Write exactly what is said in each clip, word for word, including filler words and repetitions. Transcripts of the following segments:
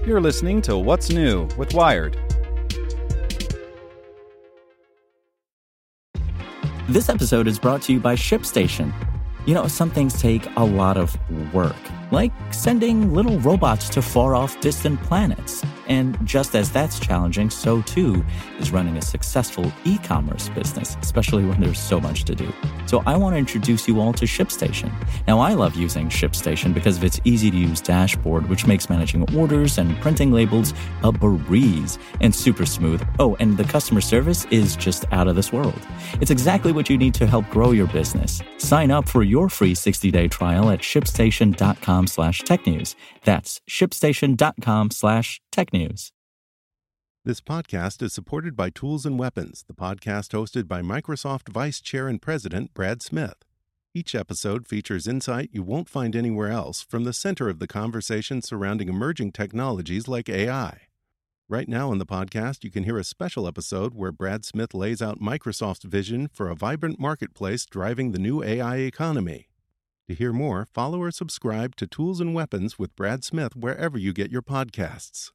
You're listening to What's New with Wired. This episode is brought to you by ShipStation. You know, some things take a lot of work, like sending little robots to far-off distant planets. And just as that's challenging, so too is running a successful e-commerce business, especially when there's so much to do. So I want to introduce you all to ShipStation. Now, I love using ShipStation because of its easy-to-use dashboard, which makes managing orders and printing labels a breeze and super smooth. Oh, and the customer service is just out of this world. It's exactly what you need to help grow your business. Sign up for your free sixty-day trial at shipstation.com slash technews. That's shipstation.com slash technews. This podcast is supported by Tools and Weapons, the podcast hosted by Microsoft Vice Chair and President Brad Smith. Each episode features insight you won't find anywhere else from the center of the conversation surrounding emerging technologies like A I. Right now in the podcast, you can hear a special episode where Brad Smith lays out Microsoft's vision for a vibrant marketplace driving the new A I economy. To hear more, follow or subscribe to Tools and Weapons with Brad Smith wherever you get your podcasts.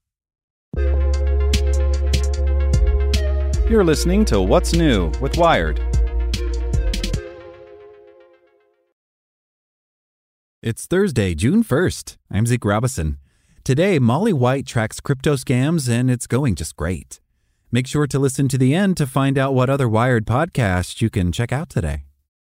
You're listening to What's New with Wired. It's Thursday, June first. I'm Zeke Robison. Today, Molly White tracks crypto scams, and it's going just great. Make sure to listen to the end to find out what other Wired podcasts you can check out today.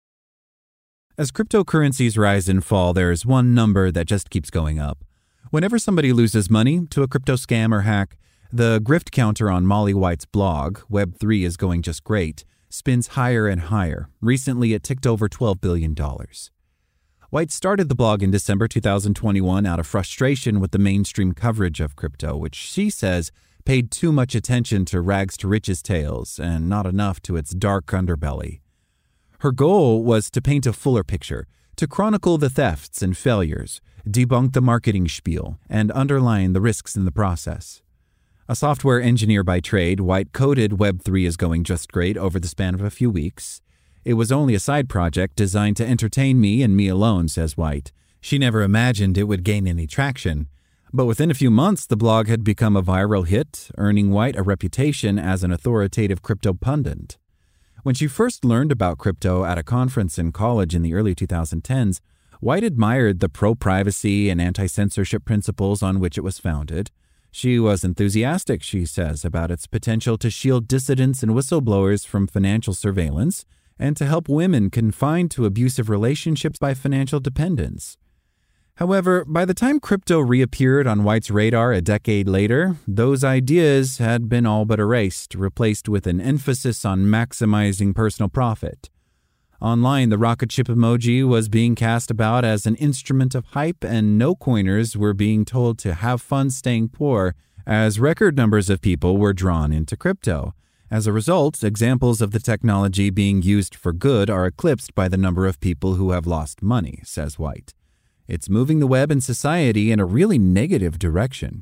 As cryptocurrencies rise and fall, there's one number that just keeps going up. Whenever somebody loses money to a crypto scam or hack, the grift counter on Molly White's blog, Web three is Going Just Great, spins higher and higher. Recently, it ticked over twelve billion dollars. White started the blog in December two thousand twenty-one out of frustration with the mainstream coverage of crypto, which she says paid too much attention to rags to riches tales and not enough to its dark underbelly. Her goal was to paint a fuller picture, to chronicle the thefts and failures, debunk the marketing spiel, and underline the risks in the process. A software engineer by trade, White coded Web three is Going Just Great over the span of a few weeks. It was only a side project designed to entertain me and me alone, says White. She never imagined it would gain any traction. But within a few months, the blog had become a viral hit, earning White a reputation as an authoritative crypto pundit. When she first learned about crypto at a conference in college in the early twenty tens, White admired the pro-privacy and anti-censorship principles on which it was founded. She was enthusiastic, she says, about its potential to shield dissidents and whistleblowers from financial surveillance and to help women confined to abusive relationships by financial dependence. However, by the time crypto reappeared on White's radar a decade later, those ideas had been all but erased, replaced with an emphasis on maximizing personal profit. Online, the rocket ship emoji was being cast about as an instrument of hype, and no-coiners were being told to have fun staying poor, as record numbers of people were drawn into crypto. As a result, examples of the technology being used for good are eclipsed by the number of people who have lost money, says White. It's moving the web and society in a really negative direction.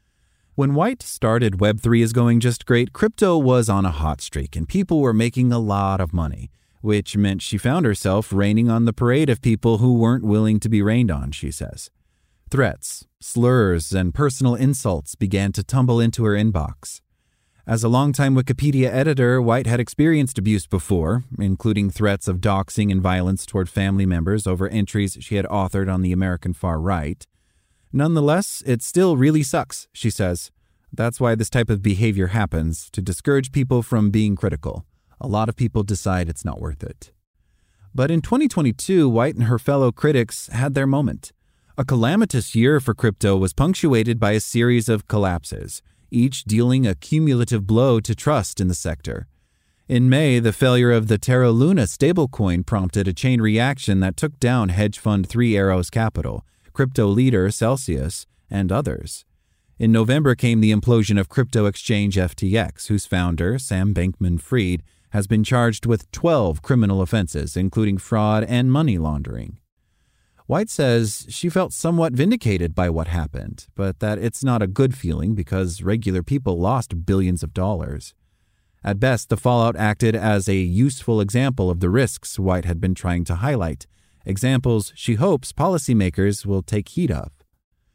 When White started Web three is Going Just Great, crypto was on a hot streak, and people were making a lot of money, which meant she found herself raining on the parade of people who weren't willing to be rained on, she says. Threats, slurs, and personal insults began to tumble into her inbox. As a longtime Wikipedia editor, White had experienced abuse before, including threats of doxing and violence toward family members over entries she had authored on the American far right. Nonetheless, it still really sucks, she says. That's why this type of behavior happens, to discourage people from being critical. A lot of people decide it's not worth it. But in twenty twenty-two, White and her fellow critics had their moment. A calamitous year for crypto was punctuated by a series of collapses, each dealing a cumulative blow to trust in the sector. In May, the failure of the Terra Luna stablecoin prompted a chain reaction that took down hedge fund Three Arrows Capital, crypto leader Celsius, and others. In November came the implosion of crypto exchange F T X, whose founder, Sam Bankman-Fried, has been charged with twelve criminal offenses, including fraud and money laundering. White says she felt somewhat vindicated by what happened, but that it's not a good feeling because regular people lost billions of dollars. At best, the fallout acted as a useful example of the risks White had been trying to highlight, examples she hopes policymakers will take heed of.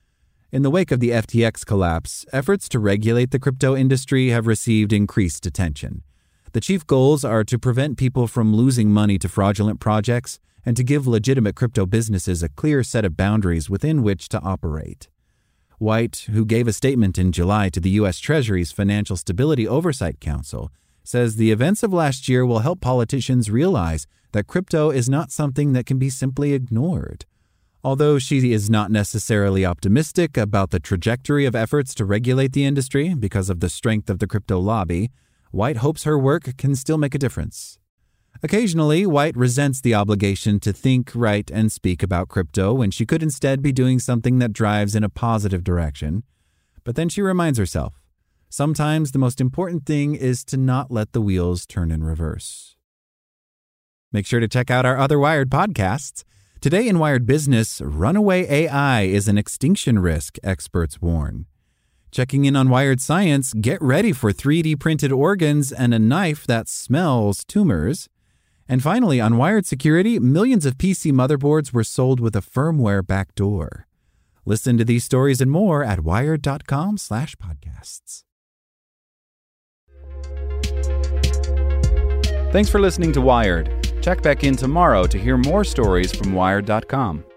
In the wake of the F T X collapse, efforts to regulate the crypto industry have received increased attention. The chief goals are to prevent people from losing money to fraudulent projects and to give legitimate crypto businesses a clear set of boundaries within which to operate. White, who gave a statement in July to the U S Treasury's Financial Stability Oversight Council, says the events of last year will help politicians realize that crypto is not something that can be simply ignored. Although she is not necessarily optimistic about the trajectory of efforts to regulate the industry because of the strength of the crypto lobby, White hopes her work can still make a difference. Occasionally, White resents the obligation to think, write, and speak about crypto when she could instead be doing something that drives in a positive direction. But then she reminds herself, sometimes the most important thing is to not let the wheels turn in reverse. Make sure to check out our other Wired podcasts. Today in Wired Business, runaway A I is an extinction risk, experts warn. Checking in on Wired Science, get ready for three D printed organs and a knife that smells tumors. And finally, on Wired Security, millions of P C motherboards were sold with a firmware backdoor. Listen to these stories and more at wired.com slash podcasts. Thanks for listening to Wired. Check back in tomorrow to hear more stories from Wired dot com.